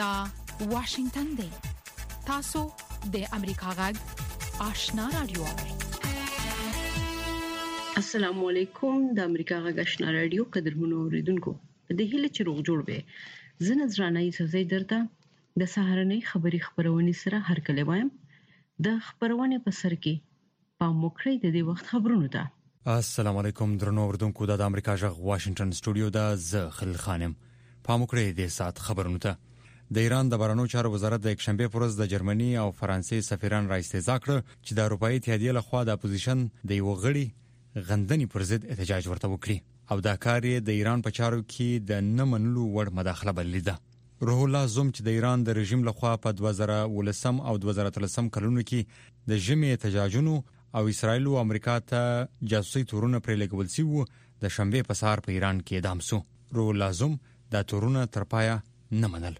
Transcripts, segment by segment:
دا واشنگتن دی. تاسو د امریکا غږ آشنا رادیو. السلام علیکم د امریکا غږ آشنا رادیو قدرمنو اوریدونکو. د هیله چې روغ جوړ به زنه زرانه سزا درته د سهارنۍ خبرونه سره هر کله وایم د خبرونه په سر کې پام وکړئ د دې وخت خبرونه ده. السلام علیکم درنو اوریدونکو د امریکا غږ واشنگټن سټوډیو د ز خلیل خانم. پام وکړئ د سات خبرونه ته. د ایران د بهرنیو چارو وزارت د یکشنبه پر ورځ د جرمني او فرانسې سفیران را استعزا کړ چې د اروپאי اتحادیه لخوا د اپوزیشن د یو غړي غندنې پر ضد احتجاج ورته وکړي او دا کار د ایران په چارو کې د نه منلو وړ مداخله بللیده. روح الله زوم چې د ایران د رژیم لخوا په 2013 او 2013 کلونو کې د ژمي احتجاجونو او اسرائیل او امریکا ته جاسوسي تورونه پرې لګول شي وو د شنبه په سهار په ایران کې اعدام شو. روح الله زوم دا تورونه تر پایا نه منل.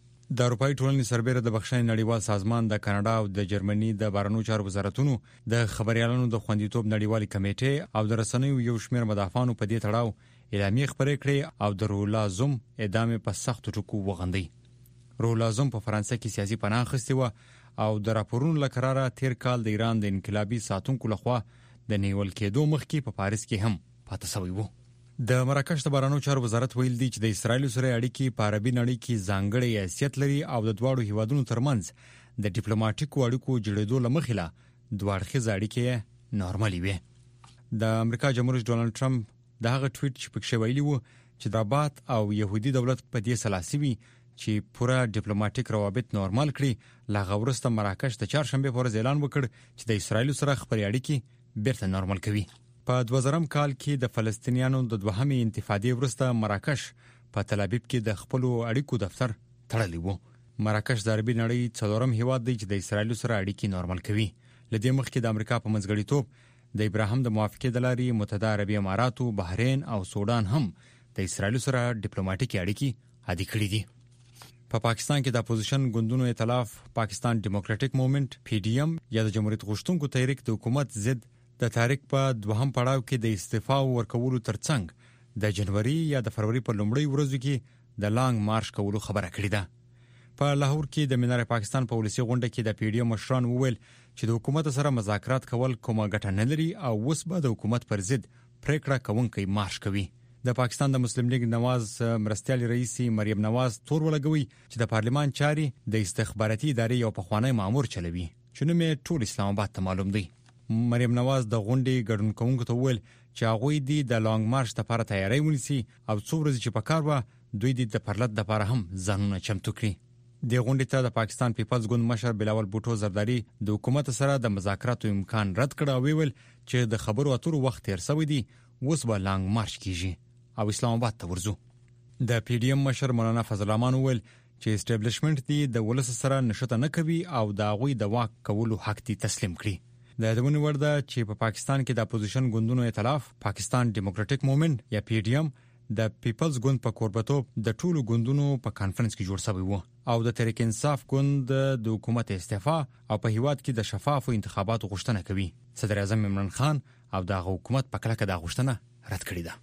د اروپאי ټولنې سربېره د بخښنې نړیوال سازمان د کاناډا او د جرمني د بهرنیو چارو وزارتونو د خبريالانو د خوندیتوب نړیوالې کمیټې او د رسنیو یو شمېر مدافعانو په دې تړاو اعلامیه خبرې کړې او د روح الله زوم اعدام په سخت ټکو وغندي. روح الله زوم په فرانسې کې سیاسي پناه اخیستی و او د راپورونو لکراره تیر کال د ایران د انقلابي ساتونکو لخوا د نیول کېدو مخکې په پاریس کې هم پاتې شوی و. د مراکش د بهرنیو چارو وزارت ویل دی چې د اسرایل سره اړیکې په عربي نړۍ کې ځانګړی حیثیت لري او د دواړو هیوادونو ترمنځ د ډیپلوماټیکو اړیکو جوړېدو لمخې لا دواړخیزه اړیکې نورمالي وي. د امریکا جمهور رئیس ډونالد ټرمپ دا هغه ټویټ چې پکې ویلي و چې د رباط او يهودي دولت په دې سلاسي چې پورا ډیپلوماټیک روابط نورمال کړي لا غوړسته مراکش د چهارشنبه پر ورځ اعلان وکړ چې د اسرایل سره خبري اړیکې بیرته نورمال کوي. په 2000 کال کې د فلسطینیانو د دوهمې انتفاضې وروسته مراکش په تل ابیب کې د خپل اړیکو دفتر تړلی و. مراکش د عربي نړۍ څلورم هیواد دی چې د اسرایل سره اړیکې نورمال کوي. لدې مخکې د امریکا په منځګړیتوب د ابراهیم د موافقې د لارې متحده عربي امارات، بحرین او سودان هم د اسرایل سره ډیپلوماټیک اړیکې عادي کړې دي. په پاکستان کې د اپوزیشن ګوندونو ائتلاف پاکستان ډیموکراټیک موومېنټ PDM یا د جمهوریت غوښتونکو تحریک د حکومت ضد د تاریخ په دوهم پړاو کې د استعفا ورکولو ترڅنګ د جنوري یا د فروری په لومړۍ ورځو کې د لانګ مارش کولو خبره کړې ده. په لاهور کې د منار پاکستان په ولسی غونډه کې د PDM مشران وویل چې د حکومت سره مذاکرات کول کومه ګټه نه لري او اوس به د حکومت پر ضد پریکړه کوونکي مارش کوي. د پاکستان د مسلم لیگ نواز مرستيال رئیس مریم نواز تور ولګوي چې د پارلمان چاري د استخباراتي ادارې یو پخوانی مامور چلوي چې نوم یې ټول اسلام آباد ته معلوم دی. مریم نواز د غونډې ګډونکو ته وویل چې هغه دی د لانګ مارش لپاره تیاری ونیسي او څو ورځې چې په کار و دوی د پرلط لپاره هم ځانونه چمتو کړي. د غونډې ته د پاکستان پیپلز ګوند مشر بلاول بوټو زرداری د حکومت سره د مذاکراتو امکان رد کړ او ویل چې د خبرو اترو وخت تیر شوی دی اوس به لانګ مارش کیږي او اسلام آباد ته ورځو. د PDM مشر مولانا فضل الرحمن ویل چې اسټابلیشمنت دی د ولس سره نشته نه کوي او دا غوي د واک کولو حق دی تسلیم کړي. د یادونه ورده چې په پاکستان کې د اپوزیشن ګوندونو ائتلاف پاکستان ډیموکراټیک موومېنټ یا PDM د پیپلز ګوند په قربتوب د ټولو ګوندونو په کانفرنس کې جوړ شوی و او د تحریک انصاف ګوند د حکومت استعفا او په هیواد کې د شفافو انتخاباتو غوښتنه کوي. صدر اعظم عمران خان او د حکومت په کلکه د غوښتنه رد کړې ده.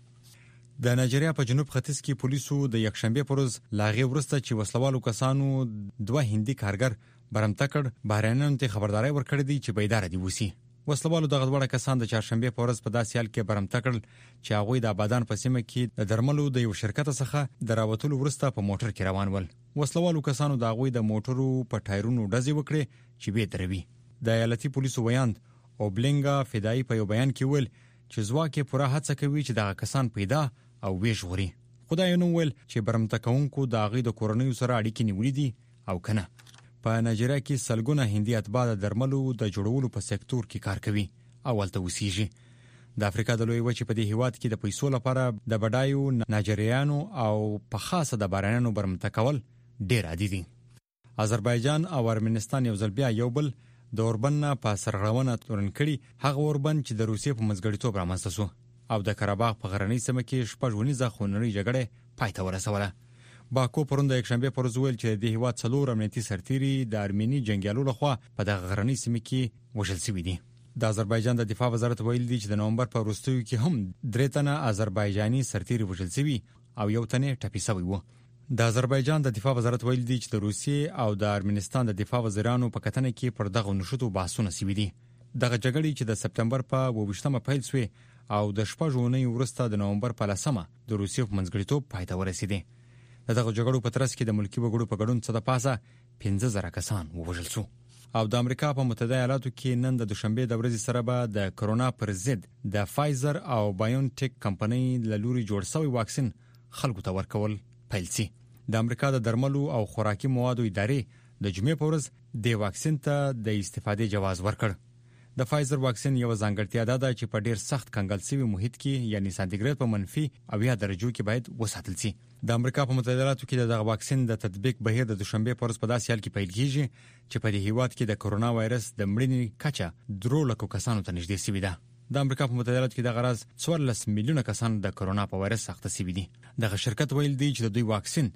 د نایجیریا په جنوب ختیځ کې پولیسو د یکشنبه پر ورځ لاغي ورسته چې وسلوالو کسانو دوه هندي کارګر برمته کړ. بهرانيانو ته خبرداري ورکړې دي چې بیدار دي وسی. وسلوالو دغه وړه کسان د چهارشنبه په ورځ په داسې حال کې برمته کړل چې هغه د آبادان په سیمه کې د درملو د یو شرکت څخه د راوتلو ورسته په موټر کې روان ول. وسلوالو کسانو د هغه د موټرو په ټایرونو ډزې وکړې چې به دروي. د ایالتي پولیسو ویاند او بلنګا فدای په یو بیان کې ویل چې ځواک یې پوره هڅه کوي چې دغه کسان پیدا او ویژغوري. خدای نو ویل چې برمته کوونکو د هغه د کورنیو سره اړیکې نیولې دي او کنه. په نایجیریا کې سلګونه هندي اتباع د درملو د جوړولو په سکتور کې کار کوي او ولته وسیږي. د افریقا د لوی وچې په دې هیواد کې د پیسو لپاره د بډایو نایجریانو او په خاصه د بارانونو برمته کول ډیر عادي دي. آذربایجان او ارمنستان یو ځل بیا یو بل د اوربن په سرغړونه تورن کړي. هغه اوربن چې د روسیې په منځګړیتوب رامنځته شو او د قره‌باغ په غرنۍ سیمه کې شپږونیزه خونړۍ جګړه پای ته ورسوله. باکو پرون د یکشنبه پر ورځ ویل چې د هیواد څلور امنیتي سرتیري د ارمینی جنگیالو لخوا په دغه غرنۍ سیمه کې وژل شوي دي. د آذربایجان د دفاع وزارت ویل دی چې د نومبر په وروستیو کې هم 3 تنه آذربایجاني سرتیري وژل شوي او یو تنه ټپي شوی و. د آذربایجان د دفاع وزارت ویل دی چې د روسیې او د ارمنستان د دفاع وزیرانو په کتنه کې پر دغه نشوتو بحثونه شوي دي. دغه جګړې چې د سپتمبر په 28مه پیل شوې او د شپږ اونۍ وروسته د نومبر په 10مه د روسیې په منځګړیتوب پای ته ورسېدې. دغه جګړو په ترڅ کې د ملکی وګړو په ګډون څخه د پاسه 15000 کسان ووژل شو. او د امریکا په متحده ایالاتو کې نن د دوشنبه د ورځې سره به د کرونا پر ضد د فایزر او بایونټیک کمپنۍ له لوري جوړ شوی واکسین خلکو ته ورکول پیل شي. د امریکا د درملو او خوراکي موادو ادارې د جمعې په ورځ د واکسین ته د استفادې جواز ورکړ. د فایزر واکسین یو ځانګړتیا ده چې په ډیر سخت کنګل شوی محیط کې یعنی سانتیګریډ په منفي 80 درجو کې باید وساتل شي. د امریکا په متحده ایالاتو کې دغه واکسین د تطبیق بهیر د دوشنبه په ورځ په داسې حال کې پیل کیږي چې په دې هیواد کې د کرونا وایرس د مړینې کچه 3 لک کسانو ته نږدې شوې ده. د امریکا په متحده ایالاتو کې د غرض 14 میلیونه کسان د کرونا په وایرس اخته شوي دي. دغه شرکت ویل دی چې د دوی واکسین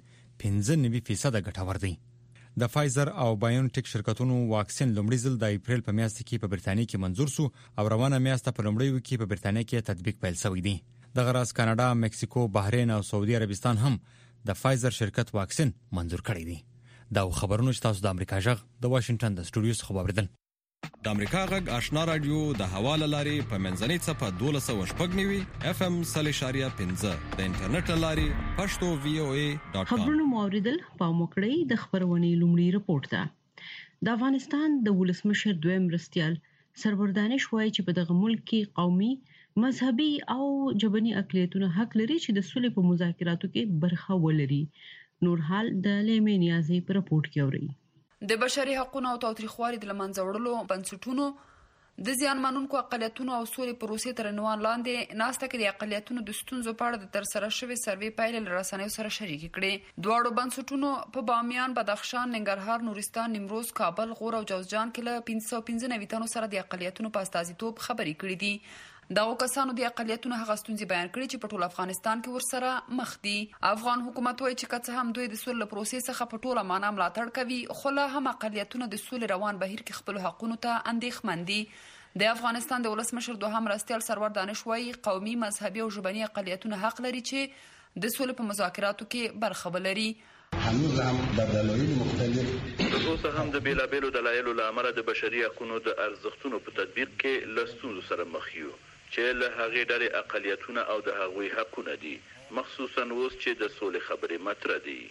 95% ګټور دی. د فایزر او بایونټیک شرکتونو واکسین لومړی ځل د اپریل په میاشت کې په برتانیې کې منظور شو او روانه میاشت په لومړیو کې په برتانیې کې تطبیق پیل شوی دی. د غرض کاناډا، مکسیکو، بحرین او سعودي عربستان هم د فایزر شرکت واکسین منظور کړی دی. دا خبرونه چې تاسو د امریکا جغ د واشنگټن د سټوډیو څخه واوریدل. د امریکا غږ آشنا رادیو د حواله لاري په منځنۍ صفه 1290 FM 3.15 د انټرنیټ لاري pashto.voa.com. خبرونه موریدل په موکړی د خبرونې لومړی رپورت ده. د افغانستان د ولسمشر دویم مرستیال سرور دانش وایي چې په دغه ملک کې قومي، مذهبي او ژبني اقلیتونه حق لري چې د صلح په مذاکراتو کې برخه ولري. نور حال د لیمې نیازي په رپورت کې اوري. د بشري حقوقو او تاوتریخوالي د لمنځه وړلو بنسټونو د زیانمنونکو اقلیتونو او سولې پروسې تر عنوان لاندې ناسته کې د اقلیتونو د ستونزو په اړه د ترسره شوی سروې پایلې له رسنیو سره شریکې کړې. دواړو بنسټونو په بامیان، بدخشان، ننګرهار، نورستان، نیمروز، کابل، غور او جوزجان کې له 595 تنو سره د اقلیتونو په استازیتوب خبرې کړې دي. دغه کسانو د اقلیتونو هغه ستونزې بیان کړې چې په ټول افغانستان کې ورسره مخ دي. افغان حکومت وایي چې که هم دوی د سولې پروسې څخه په ټوله معنا ملاتړ کوي، خو لا هم اقلیتونه د سولې روان بهیر کې خپل حقونو ته اندېښمن دي. د افغانستان د ولسمشر دوهم مرستیال سرور دانش وایي قومي، مذهبي او ژبني اقلیتونه حق لري چې د سولې په مذاکراتو کې برخه ولري. هنوز هم در دلایل مختلف اوس هم د بیلابیلو دلایلو له امله د بشري حقوقو د ارزښتونو په تطبیق کې له ستونزو سره مخ یو چې له هغې ډلې اقلیتونه او د هغوی حقونه دي، مخصوصا اوس چې د سولې خبرې مطرح دي.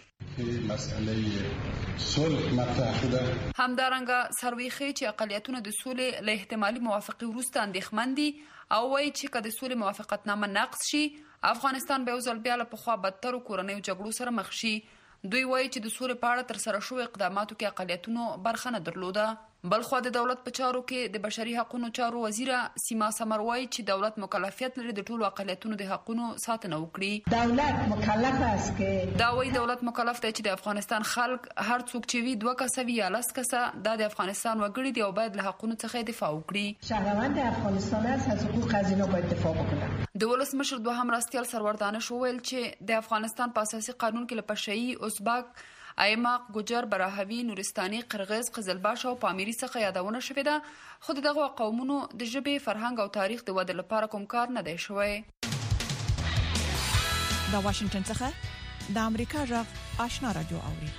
مسئله صلح مطرح ده. همدارنګه سروې ښيي چې اقلیتونه د سولې له احتمالي موافقې وروسته اندېښمن دي او وایي چې که د سولې موافقتنامه نقض شي، افغانستان به یو ځل بیا له پخوا بدترو کورنیو جګړو سره مخ شي. دوی وایي چې د سولې په اړه ترسره شوی اقداماتو کې اقلیتونو برخه نه درلوده. بلخوا د دولت په چارو کې د بشري حقوقو چارو وزیره سیما سمر وایي چې دولت مکلفیت لري د ټولو اقلیتونو د حقوقو ساتنه وکړي. دولت مکلف است که دا وایي دولت مکلف دی چې د افغانستان خلک هر څوک چې وي 2 کسه وي یا 10 کسه د افغانستان وګړي دی او باید له حقوقو څخه دفاع وکړي. شهروند افغانستان است، از حقوق از اینا باید دفاع بکنه. د ولسمشر دوهم مرستیال سرور دانش وویل چې د افغانستان په اساسي قانون کې له پشه‌ای، ازبک، ایماق، ګوجر، براهوی، نورستاني، قرغیز، قزلباش او پامیری څخه یادونه شوې ده، خو دغه قومونو د ژبې، فرهنګ او تاریخ د ودې لپاره کوم کار نه دی شوی. د واشنگټن څخه د امریکا جغ آشنا رادیو اوري.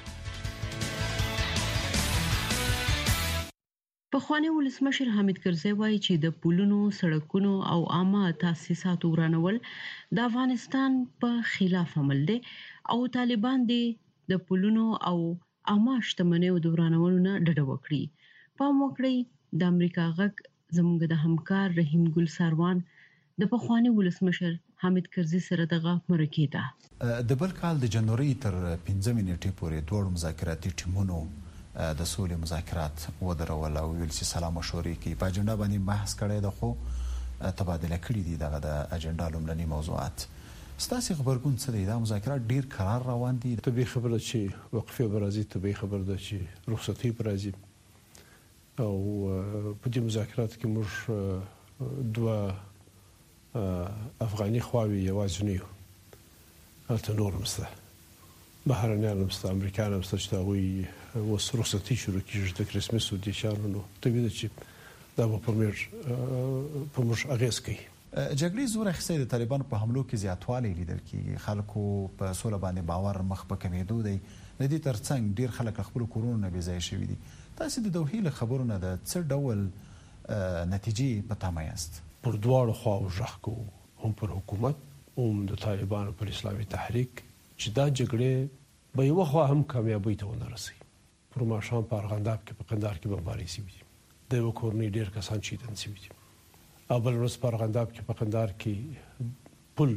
پخوانی ولسمشر حامد کرزی وایي چې د پلونو، سړکونو او عامه تاسیساتو ورانول د افغانستان په خلاف عمل دی او طالبان د پلونو او عامه شتمنیو د ورانولو نه ډډه وکړي. په موکړی د امریکا غږ زموږ د همکار رحیم ګل ساروان د پخوانی ولسمشر حامد کرزی سره دغه مرکې ده. د بل کال د جنوري تر 15 نیټې پورې دوه مذاکراتي ټیمونو د سولې مذاکرات ودرول او ویل چې سلام مشورې کې په اجنډا باندې بحث کړی ده، خو تبادله کړي دي دغه د اجنډا لومړني موضوعات. ستاسو خبرګون څه دی؟ دا مذاکرات ډیر قرار روان دي. طبي خبره چې وقفه برازي، طبي خبره ده چې رخصتي برازي او په دې مذاکرات کې موږ 2 افغاني خواوي یوازې نه یو، هلته نور هم شته، بهرنیان هم شته، امریکایان هم شته چې هغوی اوس رخصتي شروع کېږي د کرسمس او د شانو. نو طبیعي ده چې دا به په موږ اغېز کوي. جګړې زور اخیستی د طالبانو په حملو کې زیاتوالی لیدل کېږي. خلکو په سوله باندې باور مخ په کمېدو دی. د دې ترڅنګ ډېر خلک له خپلو کورونو نه بېځایه شوي دي. تاسې د دوحې له خبرو نه د څه ډول نتیجې په تمه یاست؟ پر دواړو خواو غږ کوو، هم پر حکومت هم د طالبانو پر اسلامي تحریک، چې دا جګړې به یوه خوا هم کامیابۍ ته ونه رسوي. پر ماښام په ارغنداب کې په قندهار کې بمبارۍ شوي دي. د یوه کورنۍ ډېر کسان شهیدان شوي دي. او بل ورځ په ارغنداب کې په قندهار کې پل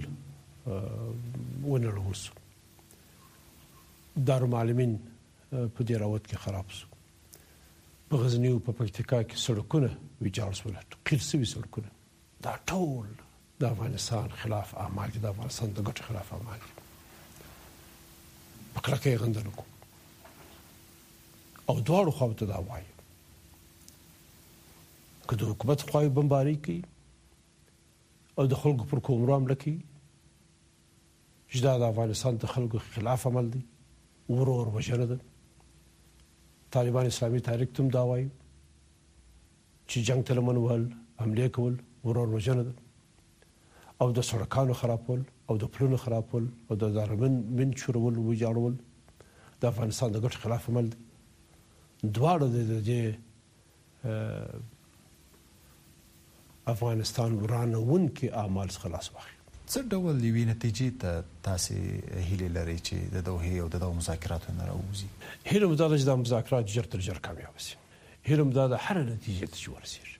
ونړول شو. دارالمعلمین په دې راوت کې خراب شو. په غزني او په پکتیکا کې سړکونه ویجاړ شول، قیر شوي سړکونه. دا ټول د افغانستان خلاف اعمال دي، د افغانستان د ګټو خلاف اعمال دي. په کلکه یې غندنه کوو او دواړو خواو ته دا وایو. که د حکومت خواوې بمبارۍ کوي او د خلکو پر کومرو حمله کوي، چې دا د افغانستان د خلکو خلاف عمل دی، ورور وژنه ده. طالبان اسلامي تحریک ته هم دا وایي چې جنګ ته لمن وهل، حملې کول ورور وژنه ده. او د سړکانو خرابول او د پلونو خرابول او د دارالمعلمین شورول او ویجاړول د افغانستان د ګټو خلاف عمل دی. دواړه د افغانستان ورانوونکي اعمال څخه لاس واخلي. څه ډول یوې نتیجې ته تاسې هیلې لرئ چې د دوحې او د دغو مذاکراتو نه راووځي؟ هیله مو دا ده چې دا مذاکرات ژر تر ژره کامیابه شي. هیله مو دا ده هره نتیجې ته چې ورسېږي.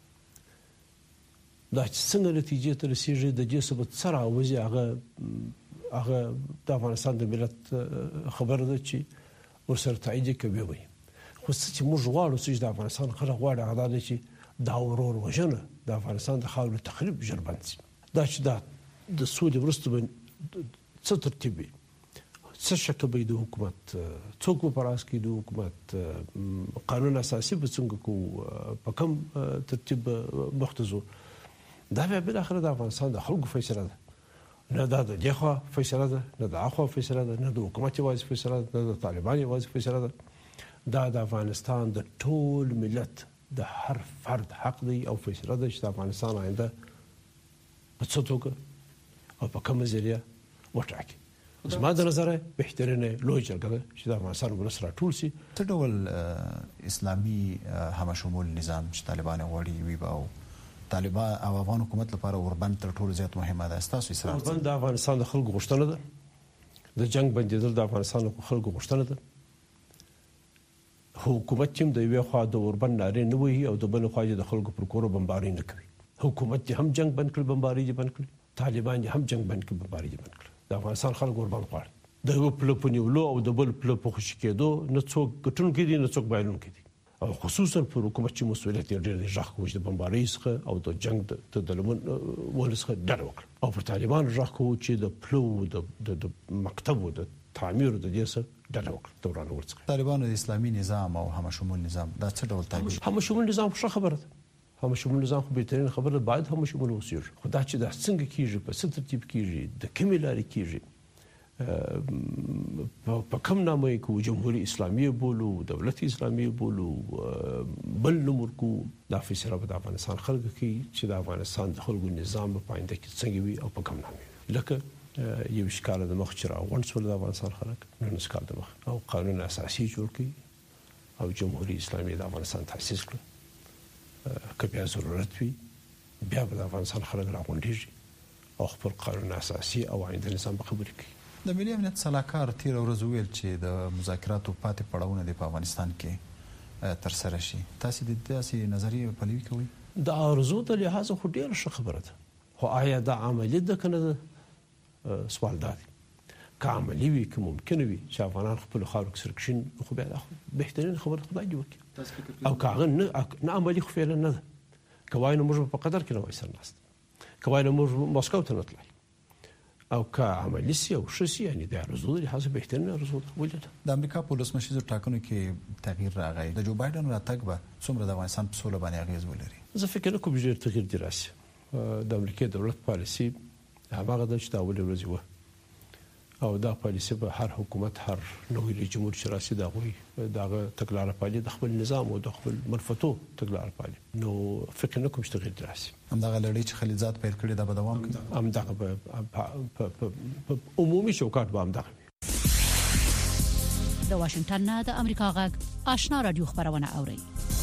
دا چې څنګه نتیجې ته رسېږي، د دې څه به څه راوځي، هغه د افغانستان د ملت خبره ده چې ورسره تایید یې کوي وي. خو څه چې موږ غواړو، څه چې د افغانستان خلک غواړي، هغه دا ده چې دا ورور وژنه د افغانستان د خاورې تخریب ژر بند شي. دا چې دا د سولې وروسته به څه ترتیب وي، څه شکل به د حکومت، څوک به په راس کې د حکومت، قانون اساسي به څنګه کوو، په کوم ترتیب به مخته ځو، دا بیا بالاخره د افغانستان د خلکو فیصله ده. نه دا د دې خوا فیصله ده، نه د هغه خوا فیصله ده، نه د حکومت یوازې فیصله ده، نه د طالبان یوازې فیصله ده. دا د افغانستان د ټول ملت د هر فرد حق دی او فیصله ده چې د افغانستان آینده په څه توګه او په کومه ذریعه وټاکي. زما د نظره بهترینه لوی جرګه ده چې د افغانستان ولس راټول شي. څه ډول اسلامي همشمول نظام چې طالبان غواړي وي او طالبان او افغان حکومت لپاره اوربند تر ټولو زیات مهمه ده؟ ستاسو اصرار اوربند د افغانستان د خلکو غوښتنه ده. د جنگ بندیدل د افغانستان د خلکو غوښتنه ده. حکومت چې د یوې خوا د اوربند نارې نه وهي او د بل خوا د خلکو پر کورو بمبارۍ نه کوي. حکومت چې هم جنگ بند کړي، بمبارۍ یې بند کړي. طالبان هم جنگ بند کړي، بمبارۍ یې بند کړي. د افغانستان خلک اوربند غواړي. د یو پله په نیولو او د بل پله په خوشي کېدو نه څوک ګټونکي دي، نه څوک بایلونکي دي. او خصوصا پر حکومت چې مسؤلیت یې ډېر دی، غږ کوو چې د بمبارۍ څخه او د جنگ د لمن وهلو څخه ډډه وکړي. او پر طالبان غږ کوو چې د پلو د مکتبو د تعمیر د دې څخه ډډه وکړي، د ورانولو څخه. طالبانو د اسلامي نظام او همشمول نظام دا څه ډول تعبیر؟ همشمول نظام ښه خبره ده. همشمول نظام خو بهترین خبره ده، باید همشمول اوسېږي. خو دا چې دا څنګه کېږي، په څه ترتیب کېږي، د کومې لارې کېږي، په کوم نامه یې کوو، جمهوریت اسلامي بولو، دولت اسلامي بولو، بل نوم ورکوو، دا فیصله به د افغانستان خلکو کوي چې د افغانستان د خلکو نظام په آینده کې څنګه وي او په کوم نامه وي. لکه 20 کال د مخ چې راغونډ شول د افغانستان خلک، 19 کال د مخ، او قانون اساسي جوړ کړي او جمهوریت اسلامي د افغانستان تاسیس کړ. که بیا ضرورت وي بیا به د افغانستان خلک راغونډېږي او خپل قانون اساسي او آینده نظام به خبرې کوي. د ملي امنیت سلاکار تیر ورځ ویل چې د مذاکراتو پاتې پړاوونه د افغانستان کې تر سره شي. تاسو د داسې نظریه پلوي کوئ؟ د ارزو د لحاظ خو ډېر ښه خبره ده، خو آیا دا عملي ده که نه ده؟ سوال دا دی. که عملي وي، که ممکنه وي چې افغانان خپل خاورو کې سرکشین، خو بیا دا بهترین خبره خدای دې وکړي. او که هغه نه عملي خو فعلا نه ده. که وایي نو موږ په قطر کې نه وای سره ناست، که وایي نو موږ مسکو ته نه تلای، او که عملي سي او ښه سي، یعنې د ارزو د لحاظه بهترین ارزو ده. ولې ده؟ د امریکا په ولسمشریزو ټاکنو کې تغییر راغی. د جو بایډن راتګ به څومره د افغانستان په سوله باندې اغېز ولري؟ زه فکر نه کوم چې ډېر تغییر دې راسي. د امریکا دولت پالیسي هماغه ده چې د اولې ورځې وه، او دا پالیسي به هر حکومت هر نوې رئیس جمهور چې راسي دا غوي داغه تګلارې پالي د خپل نظام او د خپل منفتو تګلارې پالي نو فکر نه کوم چې تغیر راسي همدغه لړۍ چې خلیزات پیل کړي دا به دوام کوي همدغه په عمومي چوکاټ به همدغه د واشنگټن نه د امریکا غږ آشنا رادیو خبرونه اوري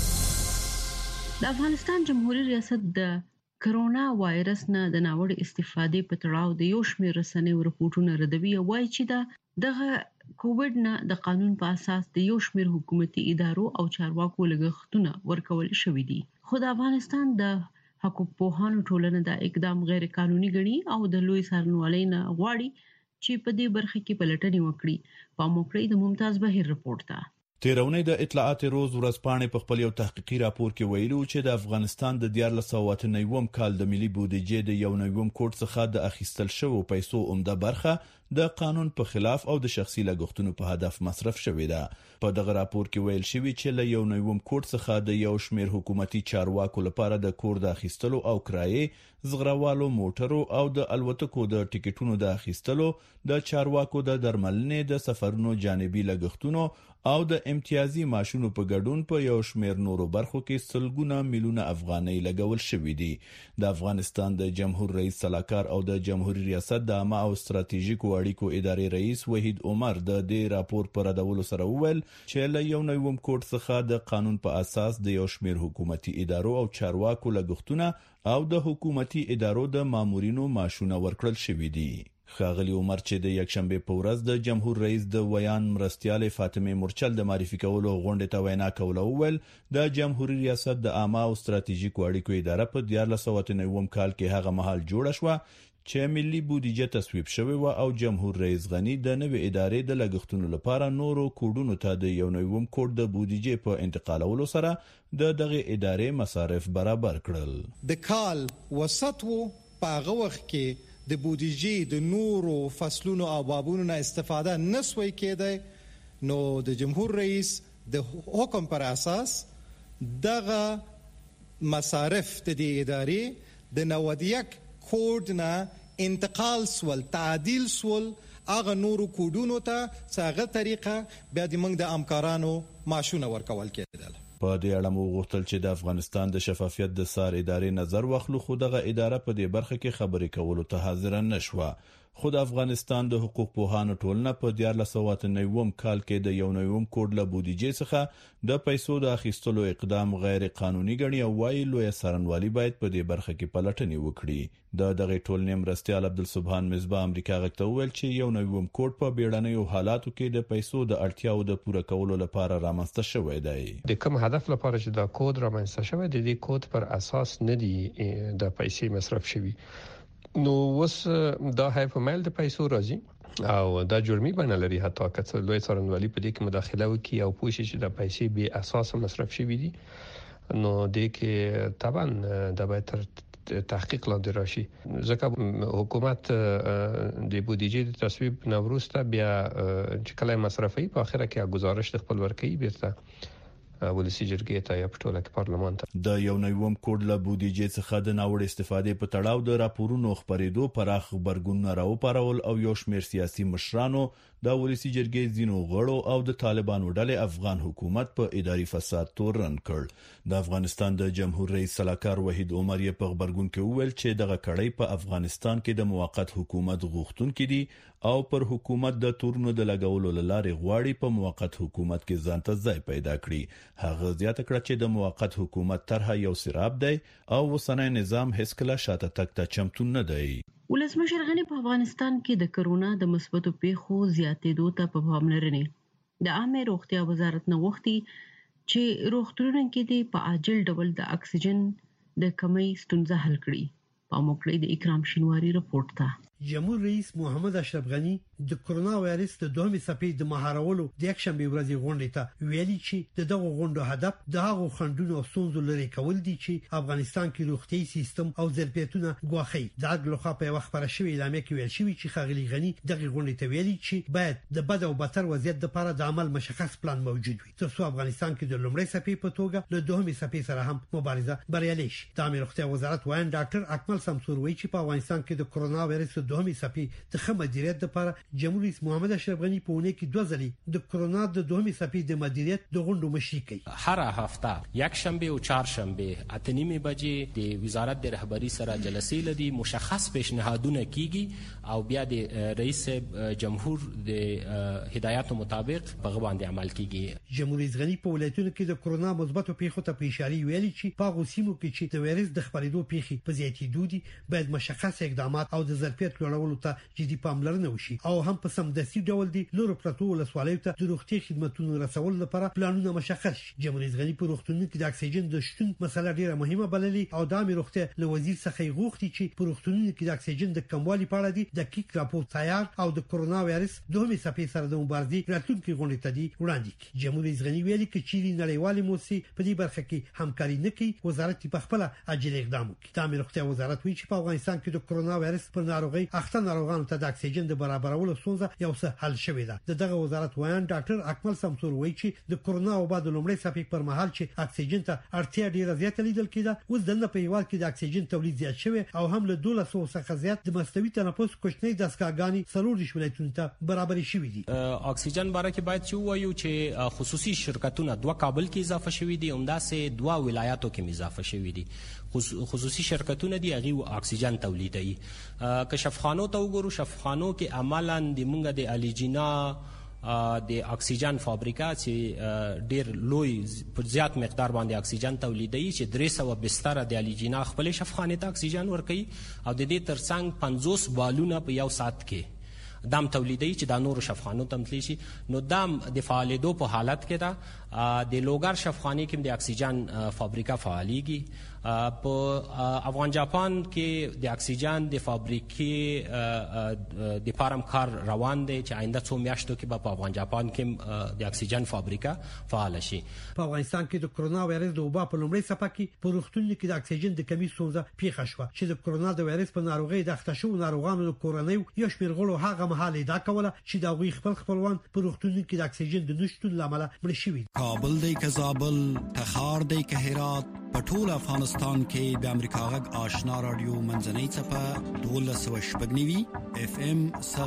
د افغانستان جمهوریت ریاست د کرونا وایرس نه د ناوړه استفادې په تړاو د یو شمېر رسنیو راپورټونه ردوي وایي چې دغه کووډ نه د قانون په اساس د یو شمېر حکومتي ادارو او چارواکو لګښتونه ورکول شوې دي خو د افغانستان د حقوق پوهانو ټولنه دا اقدام غیر قانوني ګڼي او د لوی څارنوالۍ نه غواړي چې په دې برخه کې پلټنې وکړي په موکړې د ممتاز بهیر رپورټ ته تیرونی د اطلاعات روز ورځپاڼې په خپل یو تحقیقي راپور کې ویلو چې د افغانستان د 1499 کال د ملي بودیجې د 1 کوټ څخه د اخیستل شوو پیسو عمده برخه د قانون په خلاف او د شخصي لګښتونو په هدف مصرف شوې ده په دغه راپور کې ویل شوی چې له 1 کوټ څخه د یو شمېر حکومتي چارواکو لپاره د کور د اخیستلو او کرایې زغروالو موټرو او د الوتکو د ټیکټونو د اخیستلو د چارواکو د درملنې د سفرونو جانبي لګښتونو او د امتیازي معاشونو په ګډون په یو شمېر نورو برخو کې سلګونه میلیونه افغانۍ لګول شوې دي د افغانستان د جمهور رئیس صلاحکار او د جمهوریت ریاست د عامه او ستراتیژیکو اړیکو ادارې رئیس وحید عمر د دې راپور پر ردولو سره وویل چې له 1 کوټ څخه د قانون په اساس د یو شمېر حکومتي ادارو او چارواکو لګښتونه او د حکومتي ادارو د مامورینو معاشونه ورکړل شوې دي ښاغلی عمر چې د یکشنبه په ورځ د جمهور رئیس د ویان مرستياله فاطمه مرچل د معرفي کولو غونډه ته وینا کوله وویل د جمهوریت ریاست د عامه او ستراتیژیکو اړیکو اداره په 1499 کال کې هغه مهال جوړه شوه چې ملي بودیجه تصویب شوی و او جمهور رئیس غنی د نوې ادارې د لګښتونو لپاره نورو کوډونو ته د 1 کوډ د بودیجه په انتقالولو سره دغه ادارې مصارف برابر کړل د کال وسطو په هغه وخت کې د بودیجې د نورو فصلونو او بابونو نه استفاده نسوي کېده نو د جمهور رئیس د حکم پر اساس دغه مصارف د دې ادارې د 91 کوډ نه انتقال سول تعدیل سول هغه نورو کوډونو ته څنګه طریقه بیا د موږ د همکارانو معاشونه ورکول کېدل په دې اړه مو غوښتل چې د افغانستان د شفافیت د سار ادارې نظر واخلو خو دغه اداره په دې برخه کې خبرې کولو ته حاضر نه شوه خو د افغانستان د حقوق پوهانو ټولنه په 1499 کال کې د 1 کوډ له بودیجې څخه د پیسو د اخیستلو اقدام غیر قانوني ګڼي او وايي لوی څارنوالي باید په دې برخه کې پلټنې وکړي دغه ټولنې مرستيال عبدالسبحان مصباح امریکا غږ ویل چې 1 کوډ په بیړنیو حالاتو کې د پیسو د اړتیاو د پوره کولو لپاره رامنځته شوی دی د کوم هدف لپاره چې دا کوډ رامنځته شوی دی د کوډ پر اساس نه دی د پیسې مصرف شوی نو وس دا هاي په مال د پیسو راځي او دا جرمي بنه لري حتی که لوی څارنوالي په دې کې مداخله وکړي او پوښتنه چې د پیسې به اساس مصرف شوی دي نو د کې طبعا د به تر تحقیق لاندې راشي ځکه حکومت د بودیجې د تصویب نوروسته بیا چې کله مصرفي په اخره کې گزارش خپل ورکړي بیرته ولسی جرګې ته یا پټوله کې پارلمان ته د 1 کوډ له بودیجې څخه د ناوړه استفادې په تړاو د راپورونو خبرېدو پراخ خبرګونونه راوپارول او یو شمېر سیاسي مشرانو د ولسی جرګې ځینو غړو او د طالبانو ډلې افغان حکومت په اداري فساد تورن کړ د افغانستان د جمهور رئیس صلاحکار وحید عمر یې په خبرګون کې وویل چې دغه کړۍ په افغانستان کې د موقت حکومت غوښتونکو دي او پر حکومت د تورنو د لګولو لارې غواړي په موقت حکومت کې ځانته ځای پیدا کړي هغه زیاته کړه چې د موقت حکومت طرحه یو سراب دی او وسنۍ نظام هیڅ کله شاته تک ته چمتو نه دی ولسمشر غنی په افغانستان کې د کرونا د مثبتو پیښو زیاتېدو ته په پاملرنې د عامه روغتیا وزارت نه غوښتي چې روغتونونو کې په عاجل ډول د اکسیجن د کمی ستونزه حل کړي په موکړې د اکرام شینواری رپورټ ته جمهور رئیس محمد اشرف غنی د کرونا وایرس د دوهمې څپې د مهارولو د یکشنبه ورځې غونډې ته ویلي چې دغه غونډو هدف د هغو خنډونو او ستونزو لري کول دي چې افغانستان کې روغتيایي سیستم او ظرفیتونه ګواخي د اګلوخه په وخت پر شوې اعلان کې ویل شوی چې خاغلی غنی دغه غونډې ته ویلي چې باید د بد او بدتر وضعیت لپاره د عمل مشخص پلان موجود وي ترڅو افغانستان کې د لومړۍ څپې په توګه له دوهمې څپې سره هم مبارزه بریالي شي د امیر روغتیا وزارت وایي ډاکټر اکمل سمسور وایي چې په افغانستان کې د کرونا وایرس د دومي څپې د خمديریت لپاره جمهور رئیس محمد اشرف غنی په ونه کې 2 ځلې د کرونا د دومي څپې د مدیریت د غونډو مشري کوي. هر هفته یک شنبه او چهارشنبه اتنیمه بجې د وزارت د رهبری سره جلسې لدی مشخص پیشنهادونه کیږي او بیا د رئیس جمهور د هدایت مطابق په باندې عمل کیږي. جمهور رئیس غنی په ولایتونو کې د کرونا مثبتو پیښو ته په اشاره ویلي چې په غوسیمو کې چې د وایرس د خپرېدو پیښې په زیاتېدو دي باید مشخص اقدامات او د ظرفیت لوړولو ته جدي پاملرنه وشي او هم په سمدستي ډول دي لور پروتو ولسوالیو ته د روغتي خدماتونو رسول لپاره پلانونه مشخص شي. جمهور رئیس غنی په روغتونونو کې د اکسیجن د شتون مسله ډیره مهمه بللې او د روغتي له وزیر څخه غوښتي چې په روغتونونو کې د اکسیجن د کموالي په اړه د دقیق راپور تیار او د کرونا وایرس دومي څپې سره د مبارزې راتلونکي غونډې ته دی وړاندې کړي. جمهور رئیس غنی ویلي چې چیرې نړیوالې موسسې په دې برخه کې همکاري نه کوي وزارت په خپل عاجل اقدام وکړي. د روغتي وزارت ویلي چې په افغانستان کې د کرونا وایرس پر ناروغي اخته ناروغانو ته د اکسیجن د برابرولو ستونزه یو څه حل شوې ده. دغه وزارت وایي ډاکټر اکمل سمسور وایي چې د کرونا او بعد لومړی څپې پر مهال چې اکسیجن ته اړتیا ډیره زیاته لیدل کېده اوس دنه په هیواد کې د اکسیجن تولید زیات شوی او هم له 1200 څخه زیات د مستوي تنفس کوچنۍ دستګاهګانې سرور ولایتونو ته برابرې شوې دي. اکسیجن باره کې باید چې وایو چې خصوصي شرکتونه 2 کابل کې اضافه شوي دي همدا سه 2 ولایتو کې اضافه شوي دي. خصوصي شرکتونه دي هغه اکسیجن تولیدوي. که شفخانو ته وګورو شفخانو کې عملاً د مونږ د الیجینا د اکسیجن فابریکا چې ډیر لوی په زیات مقدار باندې اکسیجن تولیدوي چې 300 بستر د الیجینا خپل شفخانه ته اکسیجن ورکوي او د دې ترڅنګ 50 بالونه په یو ساعت کې دام تولیدوي چې د نورو شفخانو تمثلی شي. نو دام د فعالیدو په حالت کې دا د لوګر شفخانه کې د اکسیجن فابریکا فعالیږي. په افغان جاپان کې د اکسیجن د فابریکې د پارم کار روان دی چې آینده 2 میاشتو کې په افغان جاپان کې د اکسیجن فابریکا فعال شي. په افغانستان کې د کرونا وایرس د وبا په لومړي څپه کې په روغتونونو کې د اکسیجن د کمی ستونزه پیښه شوه چې د کرونا د وایرس په ناروغي د اخته شو ناروغانو د کورنۍ یو شمېر غړو هغه مهال دا کوله چې د غوي خپلوان په روغتونونو کې د اکسیجن د نشټون لامل مړ شوي. کابل دی که زابل تخار دی که هرات په ټول افغانستان کې د امریکا غږ آشنا رادیو منځنۍ څپه 1290 اف ام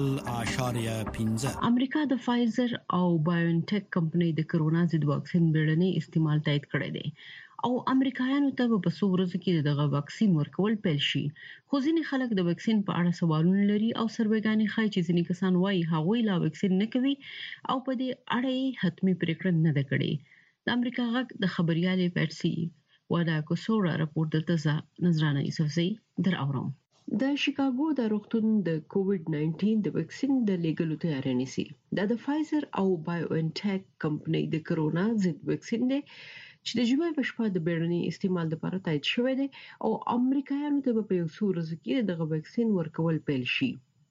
0.15. امریکا د فایزر او بایوانټیک کمپنۍ د کرونا ضد واکسین بیړنی استعمال تایید کړی دی او امریکایانو ته په څو ورځو کې دغه واکسین ورکول پیل شي. خو ځینې خلک د واکسین په اړه سوالونه لري او سروېګانې ښایي چې ځینې کسان وایي هغوی لا واکسین نه کوي او په دې اړه حتمی پریکړه نه ده کړې. د امریکا غږ د خبريالې پټسي ودا کوسورا راپور دلته نظرانه یوسفزئی در اورم. د شیکاګو د روغتون د کووډ 19 د واکسین د لیګلو تیاری نیسي. د فایزر او بایوانټیک کمپنۍ د کرونا ضد واکسین دی چې د جمعې په شپه د بیړني استعمال لپاره تایید شوی دی او امریکایانو ته په یو څو ورځو کې دغه واکسین ورکول پیل شي.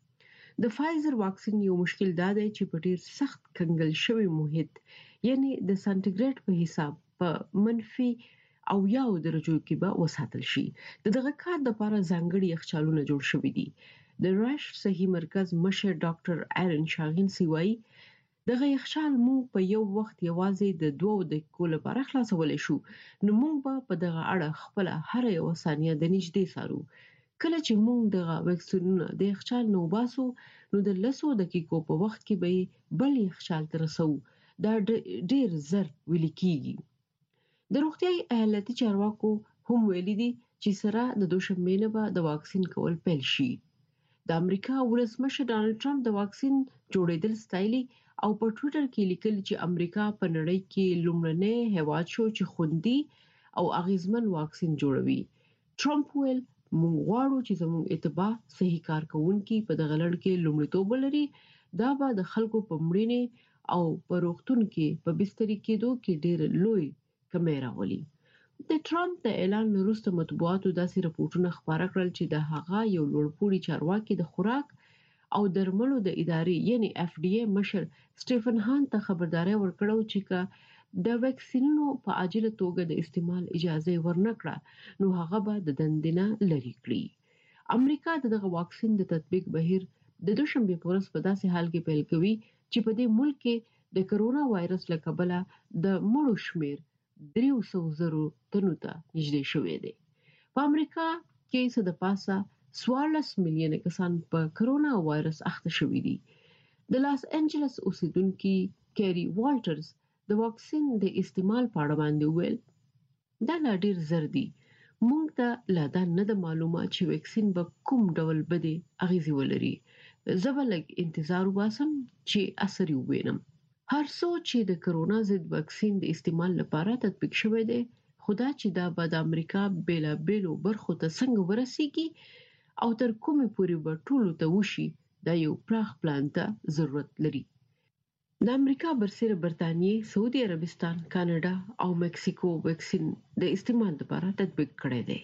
د فایزر واکسین یو مشکل دا دی چې په ډیر سخت کنګل شوی محیط یعنی د سانټیګریډ په حساب په منفي او یو درجو کې به وساتل شي. دغه کار د لپاره ځانګړي یخچالونه جوړ شوي دي. د راش صحي مرکز مشر ډاکټر ایرن شاغین سیوای دغه یخچال مو په یو وخت یوازې د 2 دقیقو لپاره خلاصول شو. نو موږ په دغه اړه خپل هر یو ثانیه د نږدې سارو. کله چې موږ دغه ویکسینونه د یخچال نو باسو نو د 10 دقیقو په وخت کې به بل یخچال تر رسو. دا ډیر زر ویل کیږي. د روغتیايي ایالتي چارواکو هم ویلي دي چې سره د دوشنبه نه به د واکسین کول پیل شي. د امریکا ولسمشر ډانلډ ټرمپ د واکسین جوړېدل ستایلی او په ټوئیټر کې لیکل چې امریکا په نړۍ کې لومړنی هیواد شو چې خوندي او اغیزمن واکسین جوړوي. ټرمپ ویل موږ غواړو چې زموږ اتباع صحیح کارکونکي په دغه لړ کې لومړیتوب لري. دا به د خلکو په مړینې او په روغتون کې په بستري کېدو کې ډېر لوی کمی راولي. د ټرمپ د اعلان وروسته مطبوعاتو داسې راپورټونه خبره کړل چې د هغه یو لوړپوړي چارواکي د خوراک او درملو د ادارې یعنی اف ډي اي مشر سټيفن هان ته خبرداري ورکړو چې د ویکسینونو په عاجله توګه د استعمال اجازه ورنکړه نو هغه به د دندنه لري کړی. امریکا دغه واکسین د تطبیق بهیر د دوشنبه په ورځ په داسې حال کې پیل کوي چې په دې ملک کې د کرونا وایرس له کبله د مړو شمیر 300,000 تنو ته نږدې شوې ده. په امریکا کې څه د پاسه 14 میلیونه کسان په کرونا وایرس اخته شوي دي. د لاس انجلس اوسیدونکو کیری والټرز د واکسین د استعمال په اړه باندې ویل دا لا ډیر زر دي. مونږ ته لا دا نه د معلومات چې ویکسین به کوم ډول بده اغیزه ولري. زبلګ انتظار وباسم چې اثر یې وینم. هر څو چې د کرونا ضد ویکسین د استعمال لپاره تطبیق شوی دی، خدا چې دا به د امریکا بیلابیلو برخو ته څنګه ورسیږي او تر کومه پورې به ټولو ته وشي، دا یو پراخ پلان ته ضرورت لري. د امریکا برسېره برتانیې، سعودي عربستان، کاناډا او مکسیکو ویکسین د استعمال لپاره تطبیق کړی دی.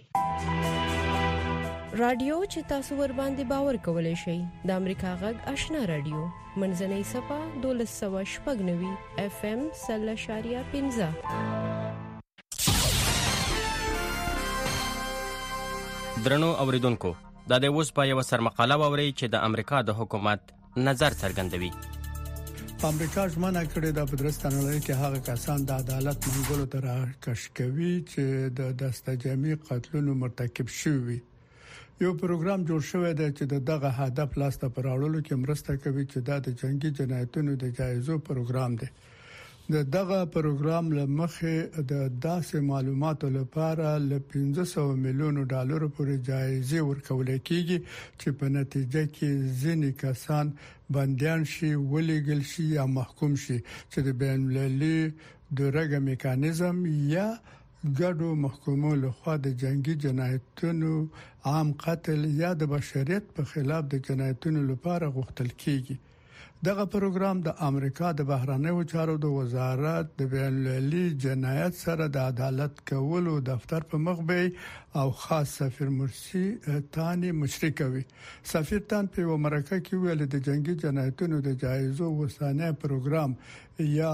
رادیو چې تاسو ور باندې باور کولای شئ د امریکا غږ آشنا رادیو منځنۍ صفه 1290 FM 0.15. درنو اوریدونکو، دا د اوس په یو سرمقاله ووري چې د امریکا د حکومت نظر څرګندوي. امریکا ژمنه کړې ده په درستانه کې هغه کسان د عدالت منګولو ته راکش کوي چې د دستجمعي قتلونو مرتکب شوي. یو پروګرام جوړ شوی دی چې دغه هدف لاسته پراوړلو کې مرسته کوي چې د جنگي جنایتونو د جایزو پروګرام دی. دغه پروګرام لمخې د داسې معلوماتو لپاره ل $500 میلیون پورې جایزې ورکول کېږي چې په نتیجه کې ځینې کسان بنديان شي، ولېګل شي یا محکوم شي چې د بین المللي درګه میکانیزم یا ګډو محکمو لخوا د جنگي جنایتونو، عام قتل یا د بشریت په خلاف د جنایتونو لپاره غوښتل کېږي. دغه پروګرام د امریکا د بهرنیو چارو د وزارت د بین المللي جنایت سره د عدالت کولو دفتر په مخبه او خاص سفیر مرسی تانی مشري کوي. سفیر تان په امریکا کې ویل د جنگي جنایتونو د جایزو وسانه پروګرام یا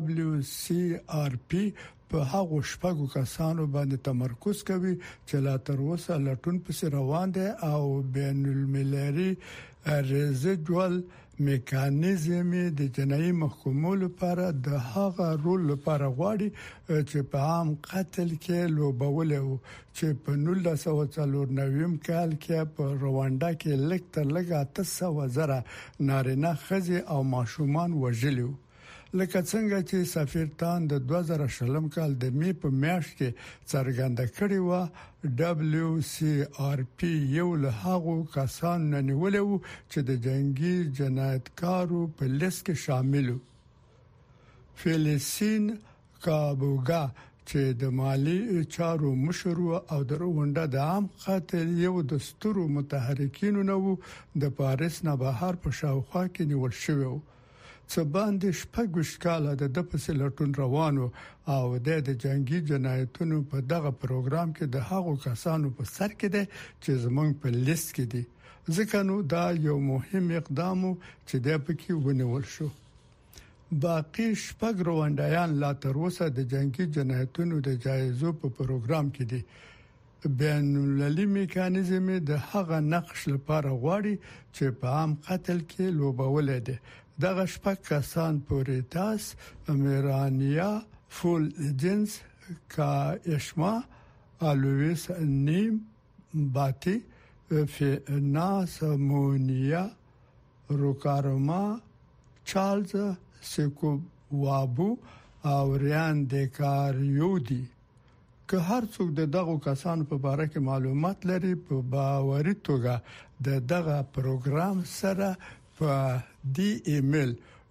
WCRP په هغه شپږو کسانو باندې تمرکز کوي چې لا تر اوسه لټون پسې روان دي او بین المللي ریزیډوال میکانیزم د جنایي محکمو لپاره د هغه رول لپاره غواړي چې په عام قتل کې لوبول او چې په 1994 کال کې په رواندا کې لږ تر لږه 800,000 نارینه ښځې او ماشومان وژلي. لکه څنګه چې سفیر تان د 2020 کال د می په میاشت کې څرګنده کړی و، WCRP یو له هغو کسانو نه نیولې و چې د جنگي جنایتکارو په لیست کې شامل وو. فیلیسین کابوګا چې د مالی چارو مشر او د رواندا د عام قاتل یو د سترو متحرکینو نه وو، د پاریس نه بهر په شاوخوا کې نیول شوی و. څه باندې شپږ کاله د پسې لټون روانو او د جنگي جنایتونو په دغه پروګرام کې د هغو کسانو په سر کې دي چې زمونږ په لیست کې دي. ځکه نو دا یو مهم اقدام چې د پکې ونیول شو. باقي شپږ روانډایان لا تر اوسه د جنگي جنایتونو د جایزو په پروګرام کې دي. بین المللي میکانیزم د هغه نقش لپاره غواړي چې په عام قتل کې لوبول دي. دغه شپږ کسان پوریتاس، امیرانیا، فول جنس، کا اشما، الویس نیم باتی، فیناس مونیا، روکارما، چارلز سیکووابو او ریان دیکاریو دي. که هر څوک دغه کسانو په اړه کې معلومات لري، په باوري توګه دغه پروګرام سره په دی ایمیل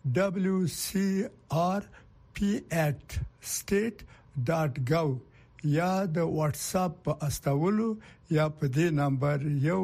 wcrp@state.gov یا د واتس اپ په استولو یا په دې نمبر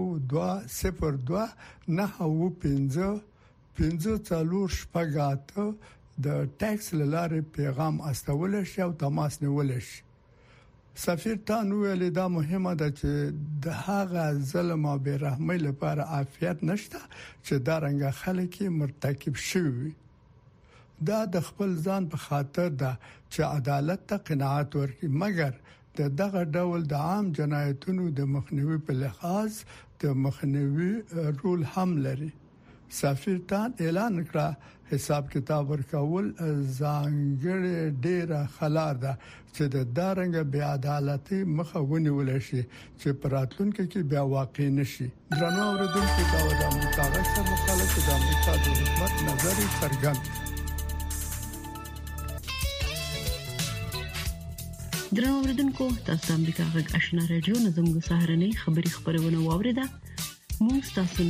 1205 د ټیکس لاره پیغام استول شي او تماس نیول شي. سفیر تان ویل دا مهمه ده چې د هغه ظلم او بیرحمۍ لپاره عافیت نشته چې دا رنګه خلک مرتکب شوي. دا د خپل ځان په خاطر ده چې عدالت ته قناعت ورکړي، مګر دغه ډول د عام جنایتونو د مخنیوي په لحاظ د مخنیوي رول هم لري. سفیر تان اعلان کړ حساب کتاب ورکول ځانګړي ډیره خلار ده چې د دارنګ بې عدالتي مخه ونیول شي چې پراتلونکو کې بیا واقع نشي. درنو اوریدونکو دا د امریکا سره مخالفت د امریکا د حکومت نظر څرګند. درنو اوریدونکو تاسو د امریکا غږ آشنا رادیو نظم غو سهارنۍ خبری خبرونه واوریده. موږ تاسو